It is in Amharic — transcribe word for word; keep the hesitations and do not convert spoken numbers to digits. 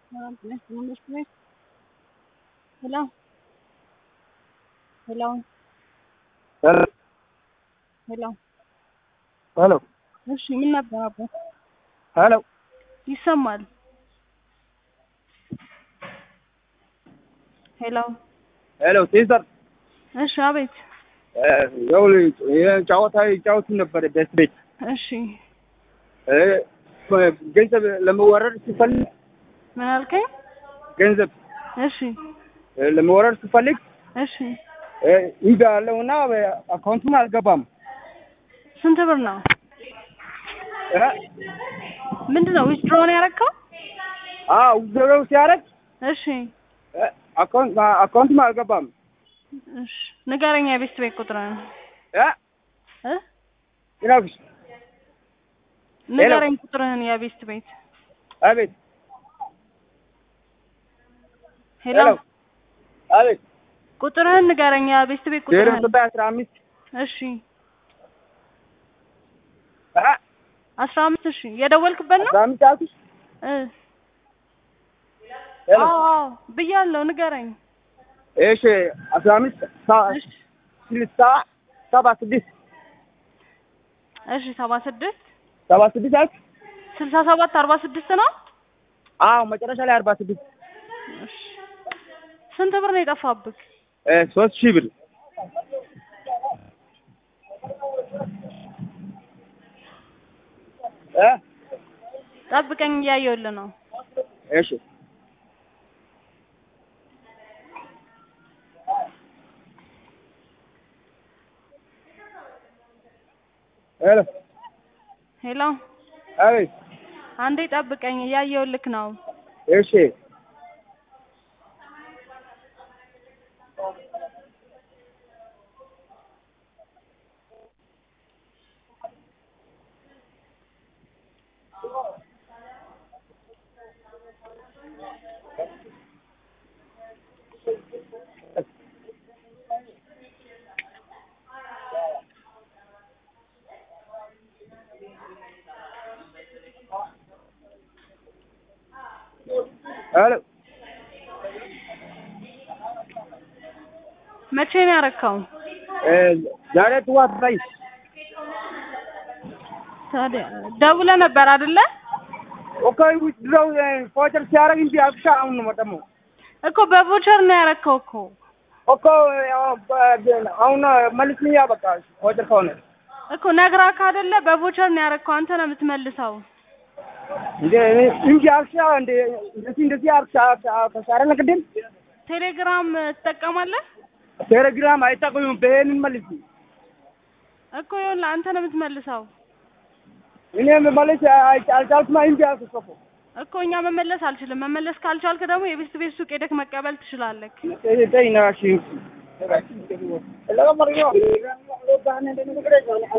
Hello? Hello? Hello. Hello? Hello. እሺ ምን ነበር አባ? Hello. ይሰማል? ሄሎ Hello, ሲስተር። እሺ አቤት። ያው የጨዋታ ይጫወቱ ነበር ደስ ቤት። እሺ እ ገንዘብ ለመወረድ ሲፈልግ ምን አልከኝ? ገንዘብ እሺ ለመወረድ ሲፈልግ እሺ ይጋለውና አካውንቱም አልገባም። ስንት ብር ነው? እ ምንድነው ዊዝድሮ ነው ያደረከው? አዎ ዊዝድሮ ሲያደርግ እሺ አካውንት አካውንቱም አልገባም። እሺ ንገረኝ የቤት ቤት ቁጥርን እ እ ይላክሽ ንገረኝ ቁጥርህን የቤት ቤት። አቤት ሄሎ አቤት ቁጥርህን ንገረኝ የቤት ቤት ቁጥርህን። ዜሮ አስራ አምስት እሺ አ አስራ አምስት እሺ የደወልክበት ነው? አስራ አምስት አልኩሽ እ ሄሎ አዎ አዎ ብያለሁ ንገረኝ። እሺ አስራ አምስት ስልሳ ሰባ ስድስት እሺ ሰባ ስድስት ሰባ ስድስት አልኩሽ ስልሳ ሰባት አርባ ስድስት ነው? አዎ መጨረሻ ላይ አርባ ስድስት እሺ ስንት ብር ነው የጠፋብህ? እ ሶስት ሺህ ብር እ ጠብቀኝ እያየሁልህ ነው። እሺ ሄሎ ሄሎ አቤት አንዴ ጠብቀኝ እያየሁልህ ነው። እሺ ሄሎ መቼ ነው ያረካው? እ ዛሬ ጠዋት ላይ ታዲያ ደውለህ ነበር አይደለ? ኦኬ ዊዝድሮው ፎቸር ሲያደርግ እንጂ አብሻ አሁን ነው ደግሞ እኮ በቮቸር ነው ያረካው እኮ እኮ አሁን መልስልኛ በቃ ፎቸር ከሆነ እኮ ነግራካ አይደለ? በቮቸር ነው ያረካው አንተ ነው የምትመልሰው። እንዴ እንጂ አብሻ እንዴ እንደዚህ እንደዚህ አብሻ ከሳረነ ቅድም ቴሌግራም ትጠቀማለህ? ቴሌግራም አይጠቀሙም። በሄንን መልስ እኮ ይኸውልህ አንተ ነው የምትመልሰው። እኔ መመለስ አልቻልኩም እንጂ አልኩሽ እኮ እኮ እኛ መመለስ አልችልም። መመለስ ካልቻልክ ደግሞ የቤት ቤት ሱቅ ሄደህ መቀበል ትችላለህ። እይ ተይ ናሽ